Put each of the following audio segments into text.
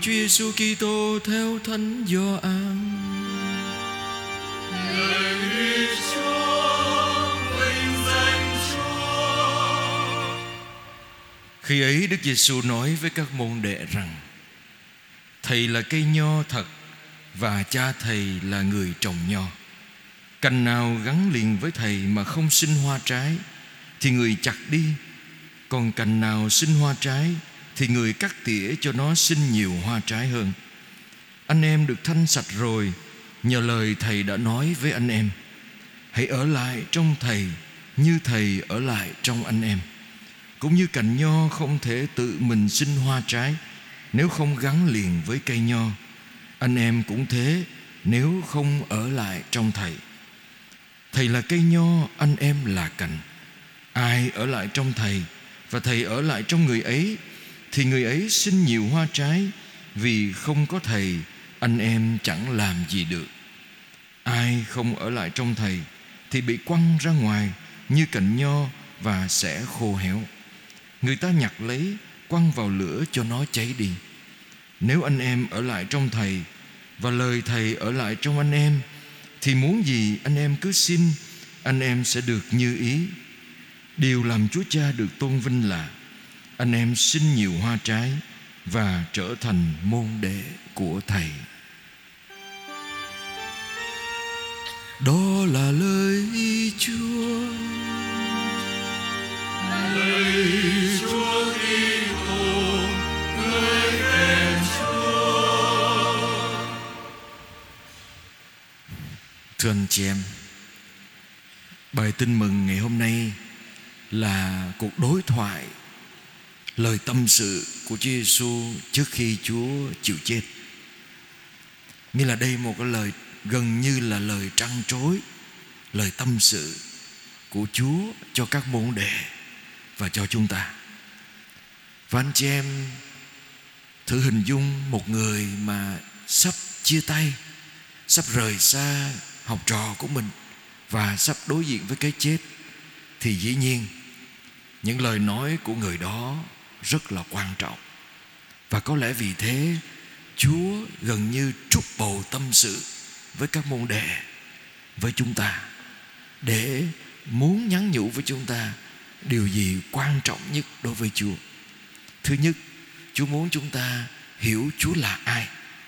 Chúa Giêsu Kitô theo Thánh Gioan. Lạy Chúa, vinh danh Chúa. Khi ấy Đức Giêsu nói với các môn đệ rằng: Thầy là cây nho thật, và cha thầy là người trồng nho. Cành nào gắn liền với thầy mà không sinh hoa trái thì người chặt đi, còn cành nào sinh hoa trái thì người cắt tỉa cho nó sinh nhiều hoa trái hơn. Anh em được thanh sạch rồi nhờ lời thầy đã nói với anh em. Hãy ở lại trong thầy như thầy ở lại trong anh em. Cũng như cành nho không thể tự mình sinh hoa trái nếu không gắn liền với cây nho, anh em cũng thế nếu không ở lại trong thầy. Thầy là cây nho, anh em là cành. Ai ở lại trong thầy và thầy ở lại trong người ấy thì người ấy sinh nhiều hoa trái, vì không có thầy anh em chẳng làm gì được. Ai không ở lại trong thầy thì bị quăng ra ngoài như cành nho và sẽ khô héo. Người ta nhặt lấy, quăng vào lửa cho nó cháy đi. Nếu anh em ở lại trong thầy và lời thầy ở lại trong anh em thì muốn gì anh em cứ xin, anh em sẽ được như ý. Điều làm Chúa Cha được tôn vinh là anh em sinh nhiều hoa trái và trở thành môn đệ của thầy. Đó là lời Chúa. Lạy Chúa Kitô, ngợi khen Chúa. Thưa anh chị em, bài tin mừng ngày hôm nay là cuộc đối thoại, lời tâm sự của Chúa Giêsu trước khi Chúa chịu chết. Nghĩa là đây một cái lời gần như là lời trăn trối, lời tâm sự của Chúa cho các môn đệ và cho chúng ta. Và anh chị em thử hình dung một người mà sắp chia tay, sắp rời xa học trò của mình và sắp đối diện với cái chết, thì dĩ nhiên những lời nói của người đó rất là quan trọng. Và có lẽ vì thế Chúa gần như trút bầu tâm sự với các môn đệ, với chúng ta, để muốn nhắn nhủ với chúng ta điều gì quan trọng nhất đối với Chúa. Thứ nhất, Chúa muốn chúng ta hiểu Chúa là ai.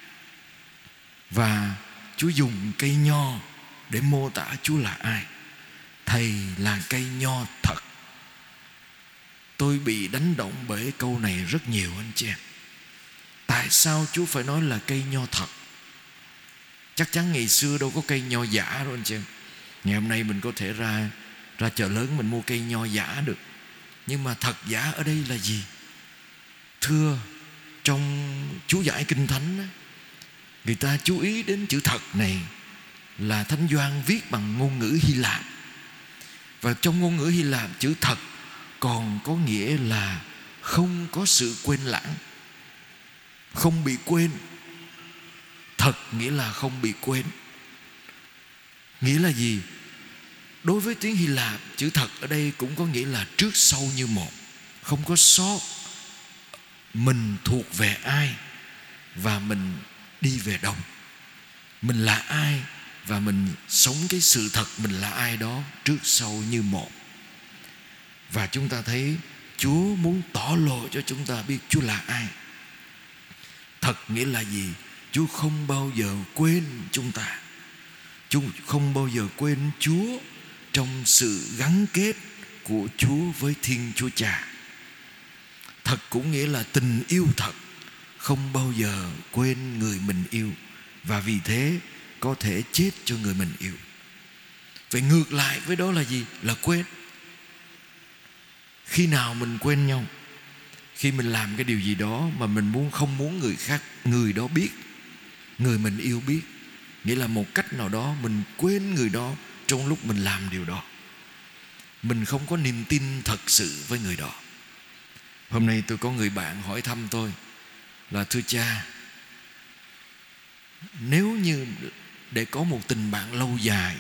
Và Chúa dùng cây nho để mô tả Chúa là ai. Thầy là cây nho thật. Tôi bị đánh động bởi câu này rất nhiều anh chị em. Tại sao Chúa phải nói là cây nho thật? Chắc chắn ngày xưa đâu có cây nho giả đâu anh chị em. Ngày hôm nay mình có thể ra chợ lớn mình mua cây nho giả được. Nhưng mà thật giả ở đây là gì? Thưa, trong chú giải Kinh Thánh, người ta chú ý đến chữ thật này là Thánh Gioan viết bằng ngôn ngữ Hy Lạp. Và trong ngôn ngữ Hy Lạp, chữ thật còn có nghĩa là không có sự quên lãng, không bị quên. Thật nghĩa là không bị quên. Nghĩa là gì? Đối với tiếng Hy Lạp, chữ thật ở đây cũng có nghĩa là trước sau như một, không có sót. Mình thuộc về ai và mình đi về đâu, mình là ai và mình sống cái sự thật mình là ai đó trước sau như một. Và chúng ta thấy Chúa muốn tỏ lộ cho chúng ta biết Chúa là ai. Thật nghĩa là gì? Chúa không bao giờ quên chúng ta. Chúa không bao giờ quên Chúa trong sự gắn kết của Chúa với Thiên Chúa Cha. Thật cũng nghĩa là tình yêu thật, không bao giờ quên người mình yêu, và vì thế có thể chết cho người mình yêu. Vậy ngược lại với đó là gì? Là quên. Khi nào mình quên nhau? Khi mình làm cái điều gì đó mà mình không muốn người khác, người đó biết, người mình yêu biết. Nghĩa là một cách nào đó mình quên người đó trong lúc mình làm điều đó. Mình không có niềm tin thật sự với người đó. Hôm nay tôi có người bạn hỏi thăm tôi là: thưa cha, nếu như để có một tình bạn lâu dài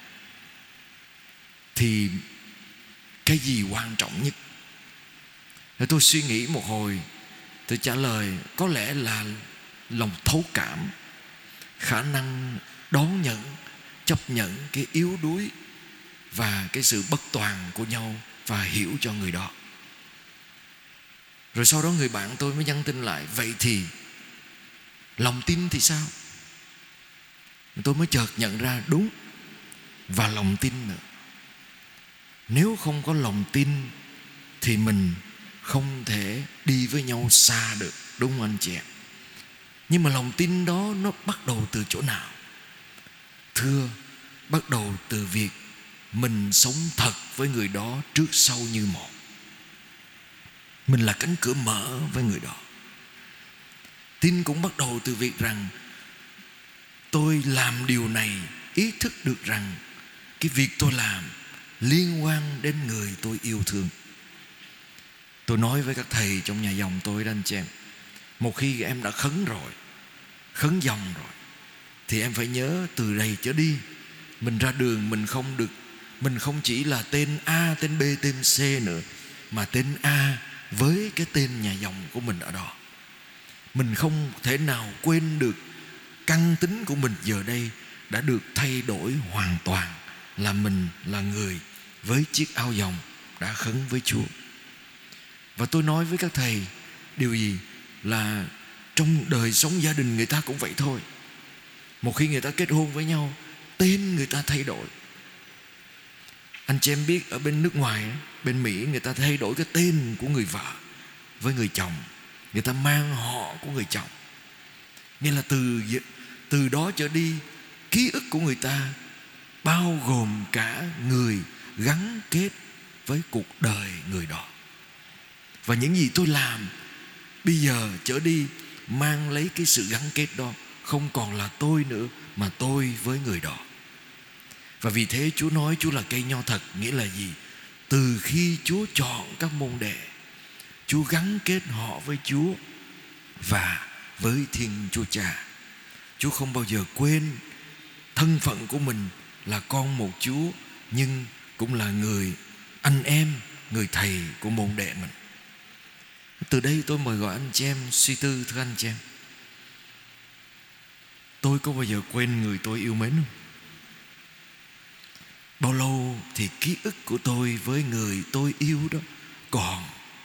thì cái gì quan trọng nhất? Rồi tôi suy nghĩ một hồi, tôi trả lời có lẽ là lòng thấu cảm, khả năng đón nhận, chấp nhận cái yếu đuối và cái sự bất toàn của nhau và hiểu cho người đó. Rồi sau đó người bạn tôi mới nhắn tin lại: vậy thì lòng tin thì sao? Tôi mới chợt nhận ra đúng, và lòng tin nữa. Nếu không có lòng tin thì mình không thể đi với nhau xa được, đúng không anh chị em? Nhưng mà lòng tin đó nó bắt đầu từ chỗ nào? Thưa, bắt đầu từ việc mình sống thật với người đó trước sau như một. Mình là cánh cửa mở với người đó. Tin cũng bắt đầu từ việc rằng tôi làm điều này ý thức được rằng cái việc tôi làm liên quan đến người tôi yêu thương. Tôi nói với các thầy trong nhà dòng tôi đó anh chị em, một khi em đã khấn rồi, khấn dòng rồi, thì em phải nhớ từ đây trở đi, mình ra đường mình không chỉ là tên A, tên B, tên C nữa, mà tên A với cái tên nhà dòng của mình ở đó. Mình không thể nào quên được căn tính của mình giờ đây đã được thay đổi hoàn toàn, là mình là người với chiếc áo dòng đã khấn với Chúa. Và tôi nói với các thầy điều gì? Là trong đời sống gia đình người ta cũng vậy thôi. Một khi người ta kết hôn với nhau, tên người ta thay đổi. Anh chị em biết ở bên nước ngoài, bên Mỹ, người ta thay đổi cái tên của người vợ với người chồng, người ta mang họ của người chồng. Nghĩa là từ đó trở đi, ký ức của người ta bao gồm cả người gắn kết với cuộc đời người đó. Và những gì tôi làm bây giờ trở đi mang lấy cái sự gắn kết đó, không còn là tôi nữa, mà tôi với người đó. Và vì thế Chúa nói Chúa là cây nho thật. Nghĩa là gì? Từ khi Chúa chọn các môn đệ, Chúa gắn kết họ với Chúa và với Thiên Chúa Cha. Chúa không bao giờ quên thân phận của mình là con một Chúa, nhưng cũng là người anh em, người thầy của môn đệ mình. Từ đây tôi mời gọi anh chị em suy tư. Thưa anh chị em, tôi có bao giờ quên người tôi yêu mến không? Bao lâu thì ký ức của tôi với người tôi yêu đó còn.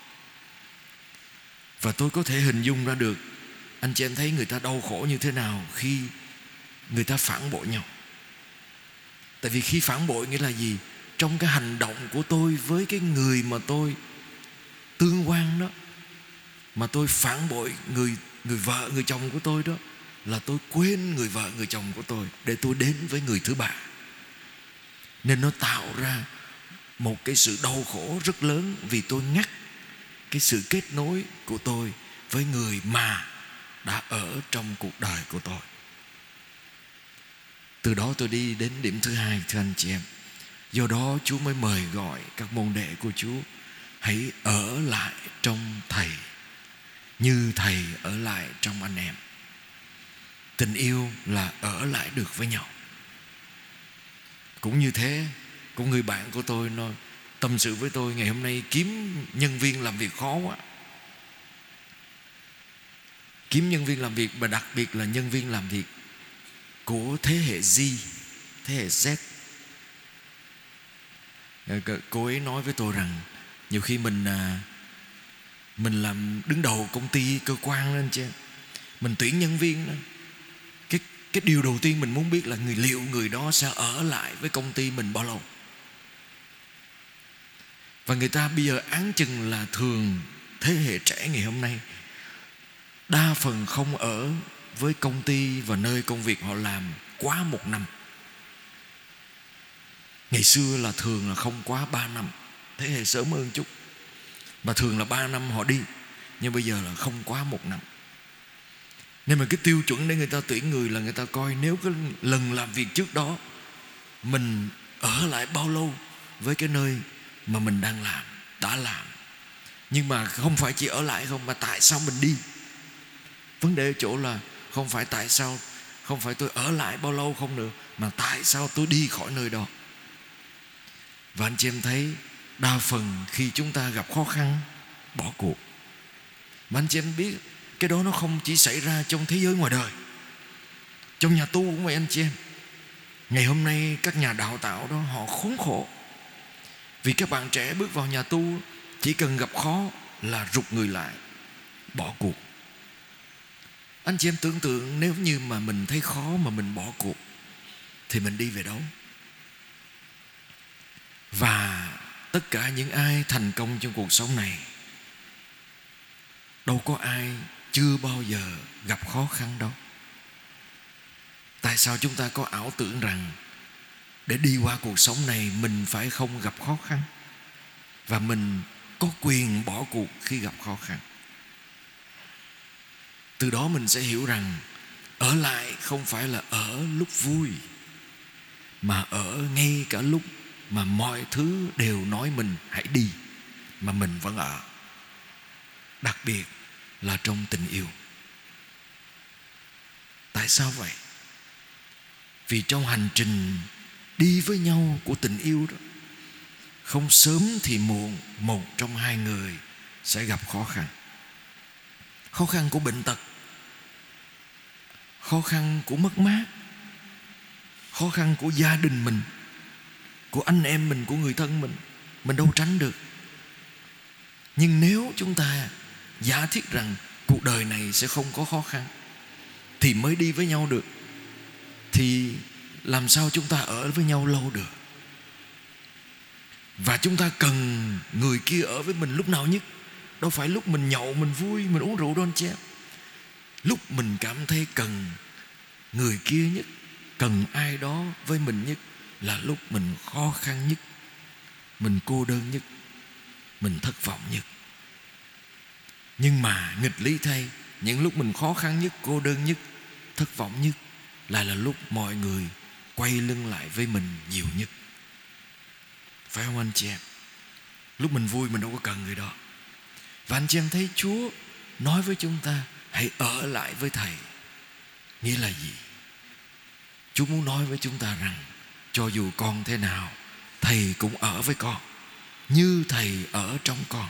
Và tôi có thể hình dung ra được anh chị em thấy người ta đau khổ như thế nào khi người ta phản bội nhau. Tại vì khi phản bội nghĩa là gì? Trong cái hành động của tôi với cái người mà tôi tương quan đó, mà tôi phản bội người vợ, người chồng của tôi đó, là tôi quên người vợ, người chồng của tôi để tôi đến với người thứ ba. Nên nó tạo ra một cái sự đau khổ rất lớn, vì tôi ngắt cái sự kết nối của tôi với người mà đã ở trong cuộc đời của tôi. Từ đó tôi đi đến điểm thứ hai. Thưa anh chị em, do đó Chúa mới mời gọi các môn đệ của Chúa hãy ở lại trong Thầy như Thầy ở lại trong anh em. Tình yêu là ở lại được với nhau. Cũng như thế, có người bạn của tôi nó tâm sự với tôi: ngày hôm nay kiếm nhân viên làm việc khó quá. Kiếm nhân viên làm việc, và đặc biệt là nhân viên làm việc của thế hệ Z, thế hệ Z. Cô ấy nói với tôi rằng nhiều khi mình làm đứng đầu công ty, cơ quan lên chứ, mình tuyển nhân viên đó, cái điều đầu tiên mình muốn biết là liệu người đó sẽ ở lại với công ty mình bao lâu. Và người ta bây giờ áng chừng là thường thế hệ trẻ ngày hôm nay đa phần không ở với công ty và nơi công việc họ làm quá 1 năm. Ngày xưa là thường là không quá 3 năm, thế hệ sớm hơn chút, mà thường là 3 năm họ đi, nhưng bây giờ là không quá 1 năm. Nên mà cái tiêu chuẩn để người ta tuyển người là người ta coi nếu cái lần làm việc trước đó mình ở lại bao lâu với cái nơi mà mình đã làm. Nhưng mà không phải chỉ ở lại không, mà tại sao mình đi. Vấn đề ở chỗ là không phải tại sao, không phải tôi ở lại bao lâu không nữa, mà tại sao tôi đi khỏi nơi đó. Và anh chị em thấy đa phần khi chúng ta gặp khó khăn bỏ cuộc. Mà anh chị em biết Cái đó nó không chỉ xảy ra trong thế giới ngoài đời, trong nhà tu cũng vậy anh chị em. Ngày hôm nay các nhà đào tạo đó họ khốn khổ, vì các bạn trẻ bước vào nhà tu chỉ cần gặp khó là rụt người lại, bỏ cuộc. Anh chị em tưởng tượng nếu như mà mình thấy khó mà mình bỏ cuộc thì mình đi về đâu? Và tất cả những ai thành công trong cuộc sống này, đâu có ai chưa bao giờ gặp khó khăn đâu. Tại sao chúng ta có ảo tưởng rằng để đi qua cuộc sống này mình phải không gặp khó khăn, và mình có quyền bỏ cuộc khi gặp khó khăn? Từ đó mình sẽ hiểu rằng ở lại không phải là ở lúc vui, mà ở ngay cả lúc mà mọi thứ đều nói mình hãy đi, mà mình vẫn ở. Đặc biệt là trong tình yêu. Tại sao vậy? Vì trong hành trình đi với nhau của tình yêu đó, không sớm thì muộn, một trong hai người sẽ gặp khó khăn. Khó khăn của bệnh tật, khó khăn của mất mát, khó khăn của gia đình mình, của anh em mình, của người thân mình đâu tránh được. Nhưng nếu chúng ta giả thiết rằng cuộc đời này sẽ không có khó khăn thì mới đi với nhau được, thì làm sao chúng ta ở với nhau lâu được? Và chúng ta cần người kia ở với mình lúc nào nhất? Đâu phải lúc mình nhậu, mình vui, mình uống rượu đâu anh chị em. Lúc mình cảm thấy cần người kia nhất, cần ai đó với mình nhất là lúc mình khó khăn nhất, mình cô đơn nhất, mình thất vọng nhất. Nhưng mà nghịch lý thay, những lúc mình khó khăn nhất, cô đơn nhất, thất vọng nhất lại là lúc mọi người quay lưng lại với mình nhiều nhất. Phải không anh chị em? Lúc mình vui mình đâu có cần người đó. Và anh chị em thấy Chúa nói với chúng ta hãy ở lại với Thầy. Nghĩa là gì? Chúa muốn nói với chúng ta rằng cho dù con thế nào, Thầy cũng ở với con, như Thầy ở trong con.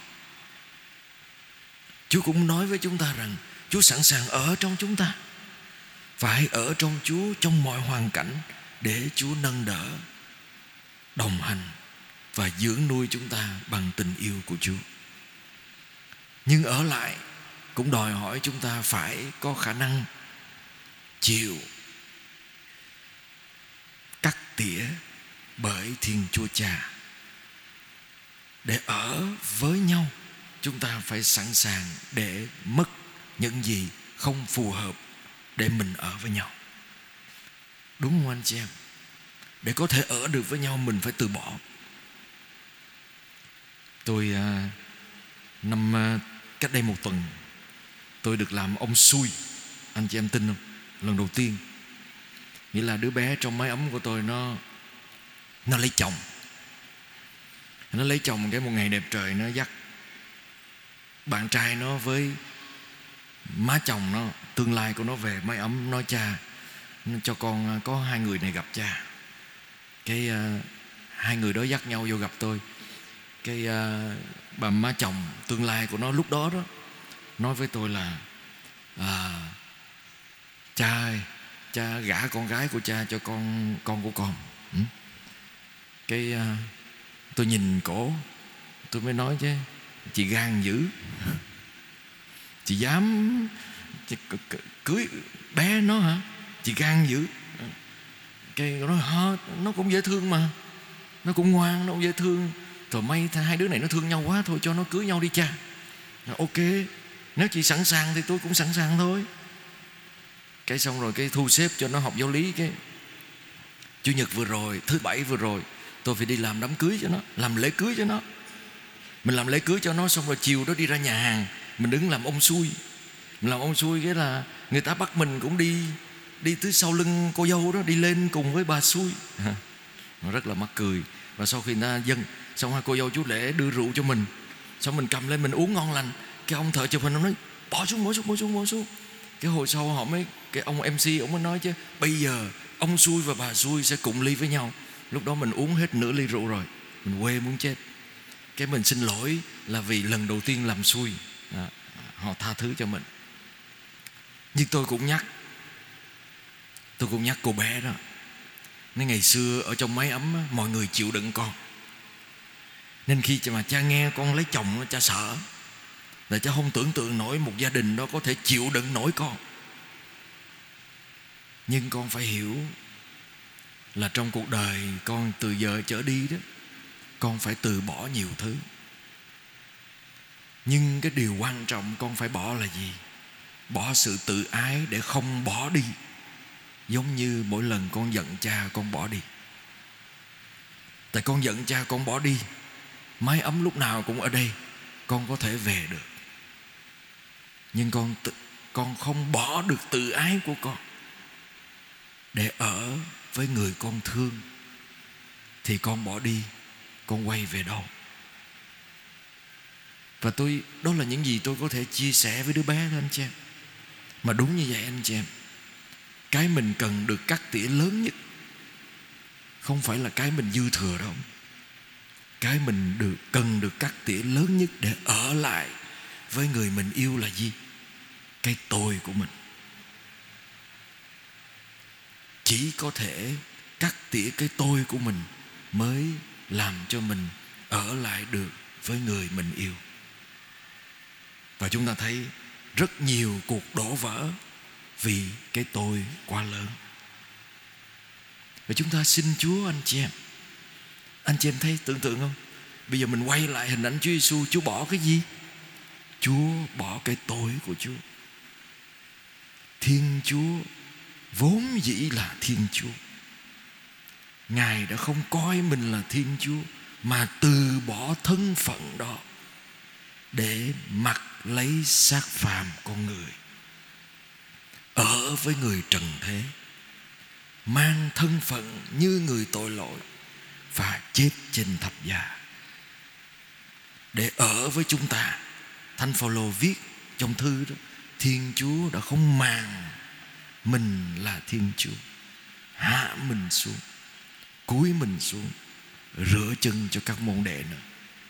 Chúa cũng nói với chúng ta rằng Chúa sẵn sàng ở trong chúng ta. Phải ở trong Chúa trong mọi hoàn cảnh để Chúa nâng đỡ, đồng hành và dưỡng nuôi chúng ta bằng tình yêu của Chúa. Nhưng ở lại cũng đòi hỏi chúng ta phải có khả năng chịu cắt tỉa bởi Thiên Chúa Cha. Để ở với nhau, chúng ta phải sẵn sàng để mất những gì không phù hợp để mình ở với nhau. Đúng không anh chị em? Để có thể ở được với nhau mình phải từ bỏ. Tôi cách đây 1 tuần tôi được làm ông xui. Anh chị em tin không? Lần đầu tiên. Nghĩa là đứa bé trong mái ấm của tôi nó lấy chồng. Nó lấy chồng cái một ngày đẹp trời, nó dắt bạn trai nó với má chồng nó, tương lai của nó về mái ấm, nói cha cho con có 2 người này gặp cha. Cái 2 người đó dắt nhau vô gặp tôi. Cái bà má chồng tương lai của nó lúc đó đó nói với tôi là cha ơi, cha gả con gái của cha cho con của con. Cái tôi nhìn cổ, tôi mới nói chứ chị gan dữ, chị dám cưới bé nó hả? Chị gan dữ. Cái nó nói nó cũng dễ thương mà, nó cũng ngoan, nó cũng dễ thương. Rồi may hai đứa này nó thương nhau quá, thôi cho nó cưới nhau đi cha. Ok, nếu chị sẵn sàng thì tôi cũng sẵn sàng thôi. Cái xong rồi cái thu xếp cho nó học giáo lý. Cái Chủ nhật vừa rồi, thứ Bảy vừa rồi, tôi phải đi làm đám cưới cho nó, làm lễ cưới cho nó. Mình làm lễ cưới cho nó xong rồi chiều đó đi ra nhà hàng, mình đứng làm ông xui. Mình làm ông xui cái là người ta bắt mình cũng đi tới sau lưng cô dâu đó, đi lên cùng với bà xui. Nó rất là mắc cười. Và sau khi người ta dâng xong, hai cô dâu chú lễ đưa rượu cho mình, xong mình cầm lên mình uống ngon lành. Cái ông thợ chụp hình ông nói bỏ xuống. Cái hồi sau họ mới, cái ông MC ông mới nói chứ bây giờ ông xui và bà xui sẽ cùng ly với nhau. Lúc đó mình uống hết nửa ly rượu rồi, mình quê muốn chết. Cái mình xin lỗi là vì lần đầu tiên làm xui, họ tha thứ cho mình. Nhưng tôi cũng nhắc cô bé đó, nên ngày xưa ở trong mái ấm á, mọi người chịu đựng con, nên khi mà cha nghe con lấy chồng, cha sợ, là cha không tưởng tượng nổi một gia đình đó có thể chịu đựng nổi con. Nhưng con phải hiểu là trong cuộc đời con từ giờ trở đi đó, con phải từ bỏ nhiều thứ. Nhưng cái điều quan trọng con phải bỏ là gì? Bỏ sự tự ái để không bỏ đi. Giống như mỗi lần con giận cha con bỏ đi. Tại con giận cha con bỏ đi, mái ấm lúc nào cũng ở đây, con có thể về được. Nhưng con không bỏ được tự ái của con để ở với người con thương. Thì con bỏ đi, con quay về đâu? Và đó là những gì tôi có thể chia sẻ với đứa bé đó anh chị em. Mà đúng như vậy anh chị em, cái mình cần được cắt tỉa lớn nhất không phải là cái mình dư thừa đâu. Cái mình cần được cắt tỉa lớn nhất để ở lại với người mình yêu là gì? Cái tôi của mình. Chỉ có thể cắt tỉa cái tôi của mình mới làm cho mình ở lại được với người mình yêu. Và chúng ta thấy rất nhiều cuộc đổ vỡ vì cái tôi quá lớn. Và chúng ta xin Chúa anh chị em thấy tưởng tượng không? Bây giờ mình quay lại hình ảnh Chúa Giêsu, Chúa bỏ cái gì? Chúa bỏ cái tôi của Chúa. Thiên Chúa vốn dĩ là Thiên Chúa. Ngài đã không coi mình là Thiên Chúa, mà từ bỏ thân phận đó để mặc lấy xác phàm con người, ở với người trần thế, mang thân phận như người tội lỗi và chết trên thập giá để ở với chúng ta. Thánh Phaolô viết trong thư đó, Thiên Chúa đã không màng mình là Thiên Chúa, hạ mình xuống, cúi mình xuống, rửa chân cho các môn đệ nữa.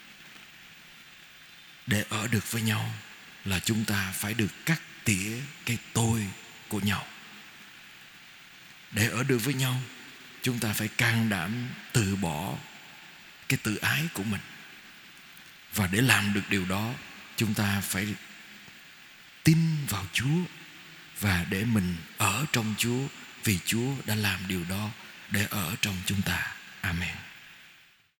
Để ở được với nhau là chúng ta phải được cắt tỉa cái tôi của nhau. Để ở được với nhau, chúng ta phải can đảm từ bỏ cái tự ái của mình. Và để làm được điều đó, chúng ta phải tin vào Chúa và để mình ở trong Chúa, vì Chúa đã làm điều đó để ở trong chúng ta. Amen.